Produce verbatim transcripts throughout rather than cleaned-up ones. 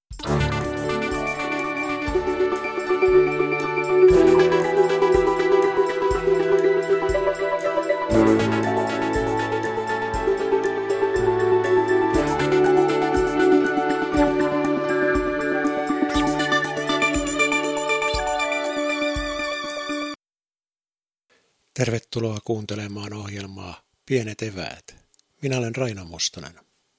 Tervetuloa kuuntelemaan ohjelmaa Pienet eväät. Minä olen Raino Mustonen.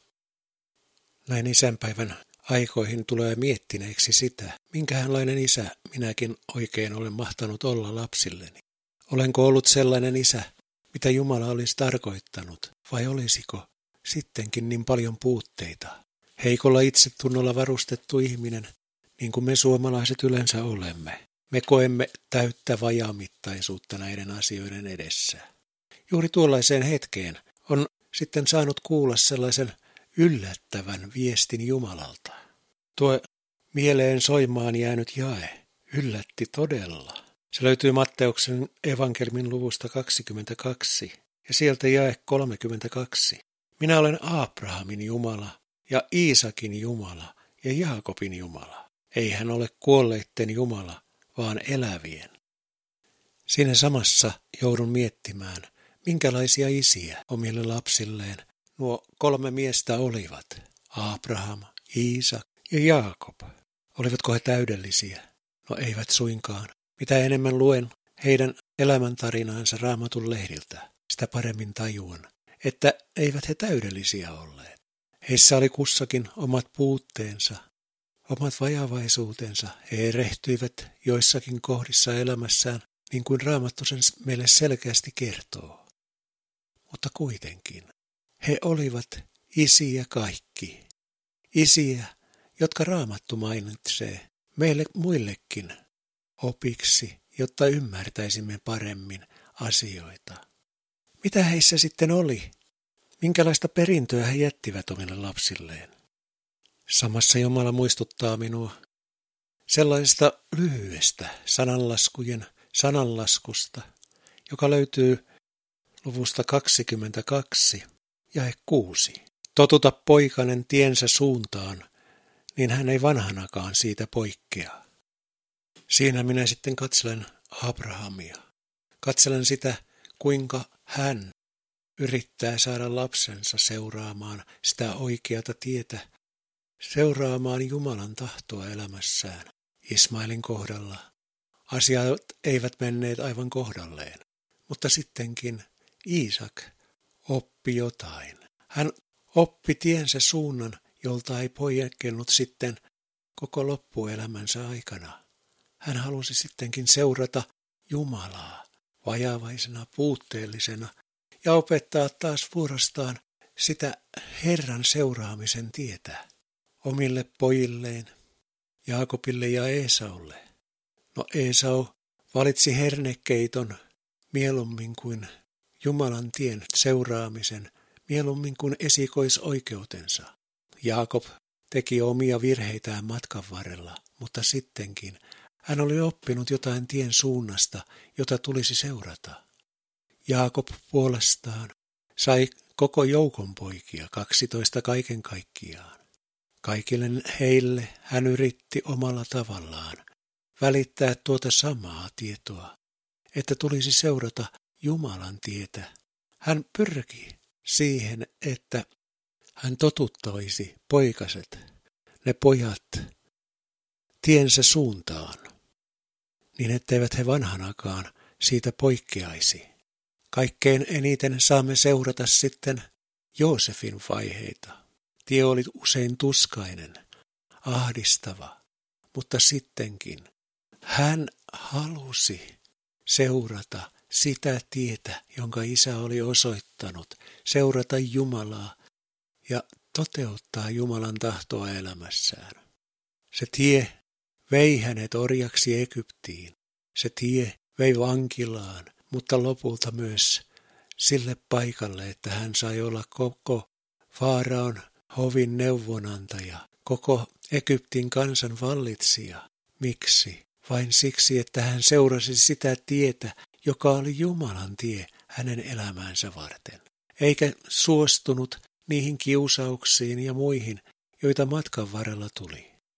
Näin isänpäivän aikoihin tulee miettineeksi sitä, minkähänlainen isä minäkin oikein olen mahtanut olla lapsilleni. Olenko ollut sellainen isä, mitä Jumala olisi tarkoittanut, vai olisiko sittenkin niin paljon puutteita? Heikolla itsetunnolla varustettu ihminen, niin kuin me suomalaiset yleensä olemme. Me koemme täyttä vajaamittaisuutta näiden asioiden edessä. Juuri tuollaiseen hetkeen on sitten saanut kuulla sellaisen yllättävän viestin Jumalalta. Tuo mieleen soimaan jäänyt jae yllätti todella. Se löytyy Matteuksen evankelmin luvusta kaksikymmentäkaksi ja sieltä jae kolmekymmentäkaksi. Minä olen Abrahamin Jumala ja Iisakin Jumala ja Jaakobin Jumala. Ei hän ole kuolleitten Jumala, vaan elävien. Siinä samassa joudun miettimään, minkälaisia isiä omille lapsilleen nuo kolme miestä olivat. Abraham, Iisak ja Jaakob. Olivatko he täydellisiä? No eivät suinkaan. Mitä enemmän luen heidän elämäntarinaansa Raamatun lehdiltä, sitä paremmin tajuan, että eivät he täydellisiä olleet. Heissä oli kussakin omat puutteensa, omat vajavaisuutensa. He erehtyivät joissakin kohdissa elämässään, niin kuin Raamattu sen meille selkeästi kertoo. Mutta kuitenkin he olivat isiä kaikki. Isiä, jotka Raamattu mainitsee meille muillekin opiksi, jotta ymmärtäisimme paremmin asioita. Mitä heissä sitten oli? Minkälaista perintöä he jättivät omille lapsilleen? Samassa Jumala muistuttaa minua sellaisesta lyhyestä sananlaskujen sananlaskusta, joka löytyy luvusta kaksikymmentäkaksi jae kuusi. Totuta poikanen tiensä suuntaan, niin hän ei vanhanakaan siitä poikkea. Siinä minä sitten katselen Abrahamia. Katselen sitä, kuinka hän yrittää saada lapsensa seuraamaan sitä oikeata tietä, seuraamaan Jumalan tahtoa elämässään. Ismailin kohdalla asiat eivät menneet aivan kohdalleen, mutta sittenkin Iisak oppi jotain. Hän oppi tiensä suunnan, jolta ei poikennut sitten koko loppuelämänsä aikana. Hän halusi sittenkin seurata Jumalaa vajavaisena, puutteellisena ja opettaa taas vuorostaan sitä Herran seuraamisen tietä omille pojilleen, Jaakobille ja Eesaulle. No Eesau valitsi hernekeiton mieluummin kuin Jumalan tien seuraamisen, mieluummin kuin esikoisoikeutensa. Jaakob teki omia virheitään matkan varrella, mutta sittenkin hän oli oppinut jotain tien suunnasta, jota tulisi seurata. Jaakob puolestaan sai koko joukon poikia, kaksitoista kaiken kaikkiaan. Kaikille heille hän yritti omalla tavallaan välittää tuota samaa tietoa, että tulisi seurata Jumalan tietä. Hän pyrki siihen, että hän totuttaisi poikaset, ne pojat, tiensä suuntaan, niin etteivät he vanhanakaan siitä poikkeaisi. Kaikkein eniten saamme seurata sitten Joosefin vaiheita. Tie oli usein tuskainen, ahdistava, mutta sittenkin hän halusi seurata sitä tietä, jonka isä oli osoittanut, seurata Jumalaa ja toteuttaa Jumalan tahtoa elämässään. Se tie vei hänet orjaksi Egyptiin, se tie vei vankilaan, mutta lopulta myös sille paikalle, että hän sai olla koko Faaraon hovin neuvonantaja, koko Egyptin kansan vallitsija. Miksi? Vain siksi, että hän seurasi sitä tietä, joka oli Jumalan tie hänen elämäänsä varten, eikä suostunut niihin kiusauksiin ja muihin, joita matkan varrella tuli.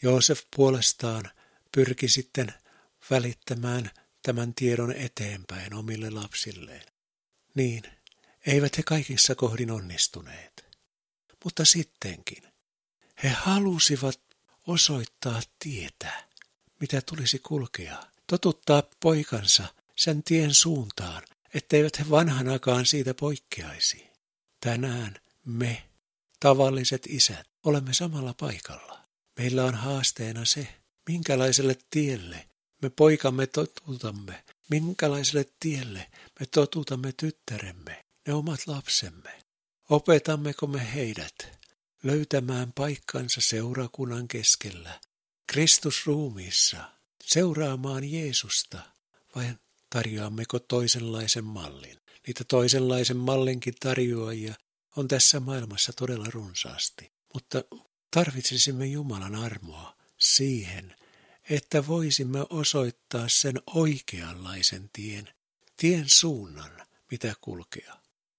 Joosef puolestaan pyrki sitten välittämään tämän tiedon eteenpäin omille lapsilleen. Niin, eivät he kaikissa kohdin onnistuneet. Mutta sittenkin he halusivat osoittaa tietä, mitä tulisi kulkea, totuttaa poikansa sen tien suuntaan, etteivät he vanhanakaan siitä poikkeaisi. Tänään me, tavalliset isät, olemme samalla paikalla. Meillä on haasteena se, minkälaiselle tielle me poikamme totutamme, minkälaiselle tielle me totutamme tyttäremme, ne omat lapsemme. Opetammeko me heidät löytämään paikkansa seurakunnan keskellä, Kristusruumiissa, seuraamaan Jeesusta, vai tarjoammeko toisenlaisen mallin? Niitä toisenlaisen mallinkin tarjoajia on tässä maailmassa todella runsaasti, mutta tarvitsisimme Jumalan armoa siihen, että voisimme osoittaa sen oikeanlaisen tien, tien suunnan, mitä kulkea.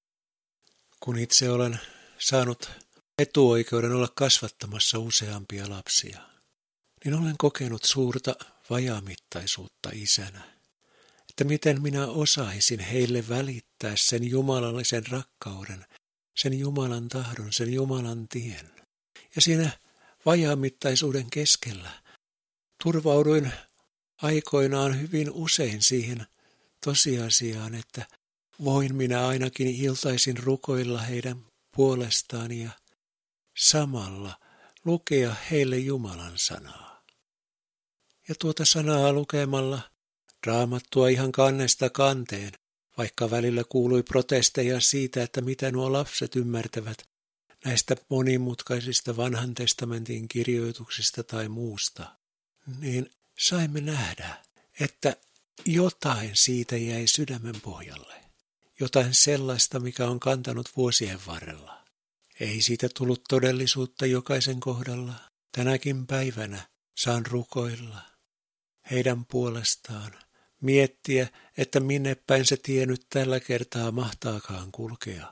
Kun itse olen saanut etuoikeuden olla kasvattamassa useampia lapsia, niin olen kokenut suurta vajaamittaisuutta isänä, että miten minä osaisin heille välittää sen jumalallisen rakkauden, sen Jumalan tahdon, sen Jumalan tien. Ja siinä vajaamittaisuuden keskellä turvauduin aikoinaan hyvin usein siihen tosiasiaan, että voin minä ainakin iltaisin rukoilla heidän puolestaan ja samalla lukea heille Jumalan sanaa. Ja tuota sanaa lukemalla, Raamattua ihan kannesta kanteen, vaikka välillä kuului protesteja siitä, että mitä nuo lapset ymmärtävät näistä monimutkaisista vanhan testamentin kirjoituksista tai muusta, niin saimme nähdä, että jotain siitä jäi sydämen pohjalle. Jotain sellaista, mikä on kantanut vuosien varrella. Ei siitä tullut todellisuutta jokaisen kohdalla. Tänäkin päivänä saan rukoilla heidän puolestaan, miettiä, että minne päin se tie nyt tällä kertaa mahtaakaan kulkea.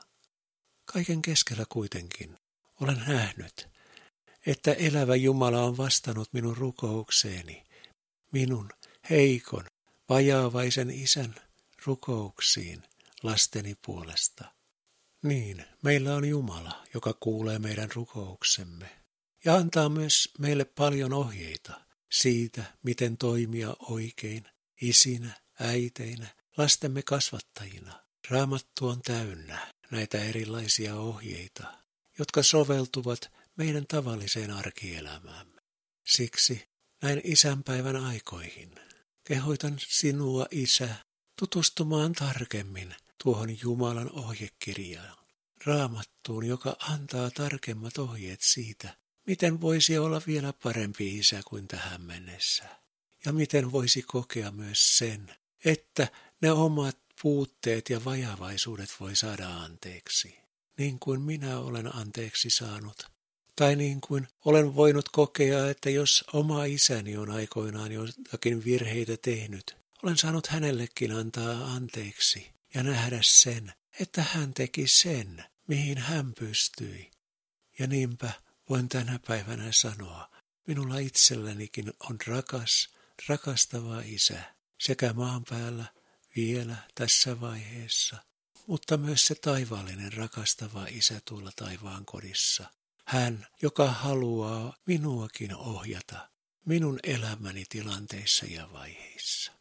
Kaiken keskellä kuitenkin olen nähnyt, että elävä Jumala on vastannut minun rukoukseeni, minun heikon, vajaavaisen isän rukouksiin lasteni puolesta. Niin, meillä on Jumala, joka kuulee meidän rukouksemme ja antaa myös meille paljon ohjeita siitä, miten toimia oikein isinä, äiteinä, lastemme kasvattajina. Raamattu on täynnä näitä erilaisia ohjeita, jotka soveltuvat meidän tavalliseen arkielämäämme. Siksi näin isänpäivän aikoihin kehoitan sinua, isä, tutustumaan tarkemmin tuohon Jumalan ohjekirjaan, Raamattuun, joka antaa tarkemmat ohjeet siitä, miten voisi olla vielä parempi isä kuin tähän mennessä. Ja miten voisi kokea myös sen, että ne omat puutteet ja vajavaisuudet voi saada anteeksi, niin kuin minä olen anteeksi saanut. Tai niin kuin olen voinut kokea, että jos oma isäni on aikoinaan jotakin virheitä tehnyt, olen saanut hänellekin antaa anteeksi ja nähdä sen, että hän teki sen, mihin hän pystyi. Ja niinpä voin tänä päivänä sanoa, minulla itsellänikin on rakas, rakastava isä sekä maan päällä vielä tässä vaiheessa, mutta myös se taivaallinen rakastava isä tuolla taivaan kodissa. Hän, joka haluaa minuakin ohjata minun elämäni tilanteissa ja vaiheissa.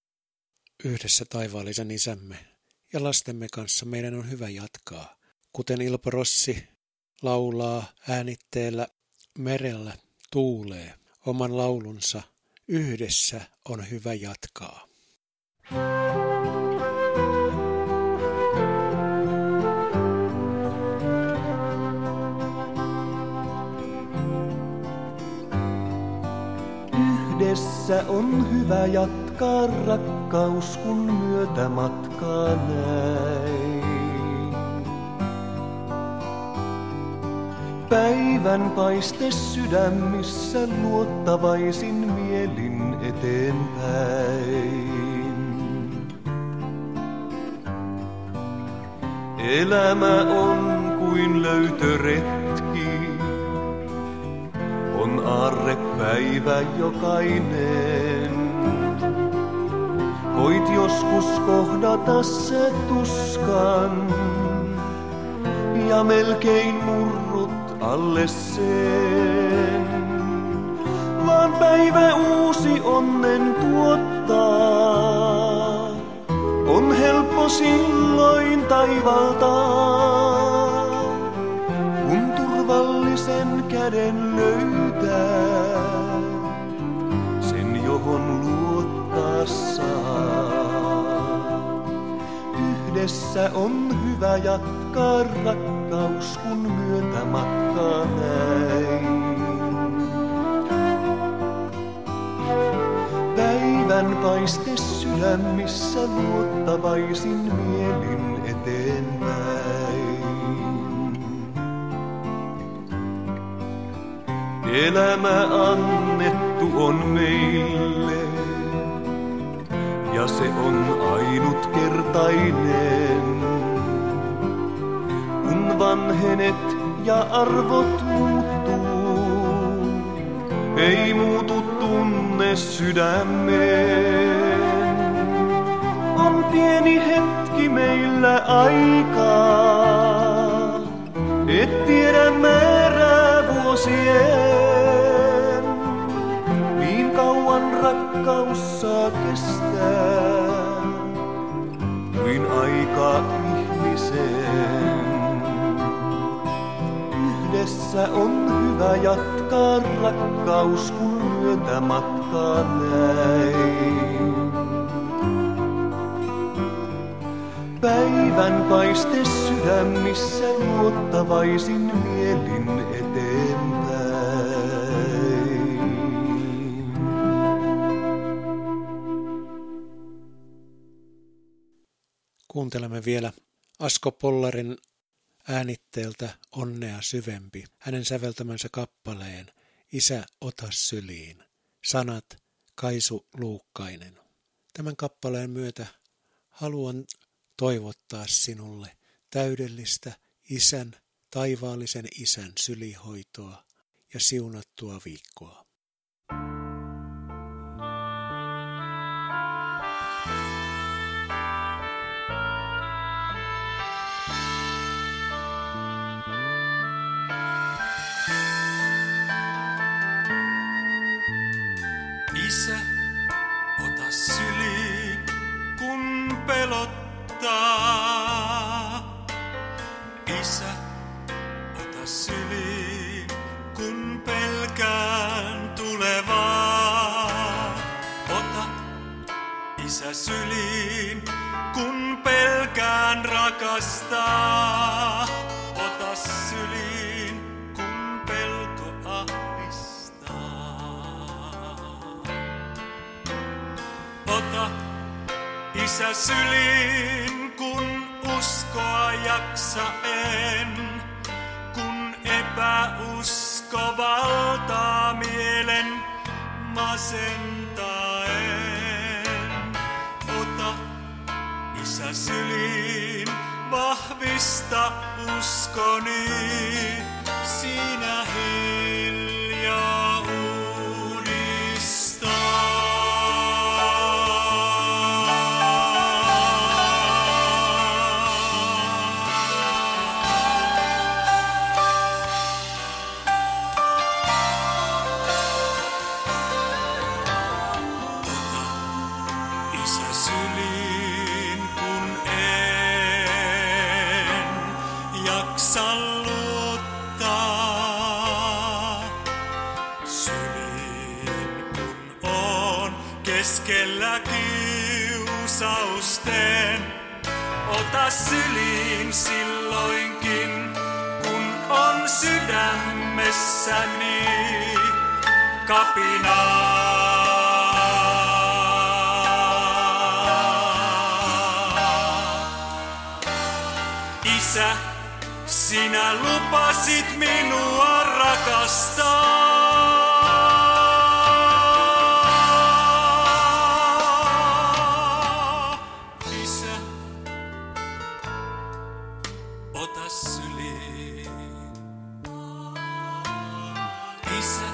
Yhdessä taivaallisen isämme ja lastemme kanssa meidän on hyvä jatkaa, kuten Ilpo Rossi laulaa äänitteellä Merellä tuulee oman laulunsa. Yhdessä on hyvä jatkaa. Yhdessä on hyvä jatkaa rakkaus, kun myötä matkaa näin. Päivän paiste sydämissä luottavaisin mielin eteenpäin. Elämä on kuin löytöretki, on on aarrepäivä jokainen. Voit joskus kohdata se tuskan ja melkein murrut alle sen. Vaan päivä uusi onnen tuottaa, on helppo silloin taivaltaa, kun turvallisen käden löytää, sen johon luottaa saa. Yhdessä on hyvä jatkaa rakkaus, kun myötämatkaa näin. Päivän paiste sydämissä luottavaisin mielin eteenpäin. Elämä annettu on meille, ja se on ainutkertainen. Kun vanhenet ja arvot muuttuu, ei muutu tunne sydämeen. On pieni hetki meillä aikaa, et tiedä määrää vuosien. Niin kauan rakkaus saa kestää, kuin aika ihmisen. Yhdessä on hyvä jatkaa rakkaus, kun myötämatkaa näin. Päivän paiste sydämissä luottavaisin mielin eteenpäin. Kuuntelemme vielä Asko Pollarin äänitteeltä Onnea syvempi, hänen säveltämänsä kappaleen Isä, ota syliin, sanat Kaisu Luukkainen. Tämän kappaleen myötä haluan toivottaa sinulle täydellistä Isän, taivaallisen Isän sylihoitoa ja siunattua viikkoa. Isä, ota syliin, kun pelottaa. Isä, ota syliin, kun pelkään tulevaa. Ota, Isä, syliin, kun pelkään rakastaa. Ota syliin, kun pelko ahdistaa. Ota, Isä, syliin, kun uskoa jaksa en, kun epäusko valtaa mielen masentaen. Ota, Isä, syliin, vahvista uskoni, siinä hiljaa uudistaa. Keskellä kiusausten, ota syliin silloinkin, kun on sydämessäni kapinaa. Isä, sinä lupasit minua rakastaa. Ota syliin, Isä,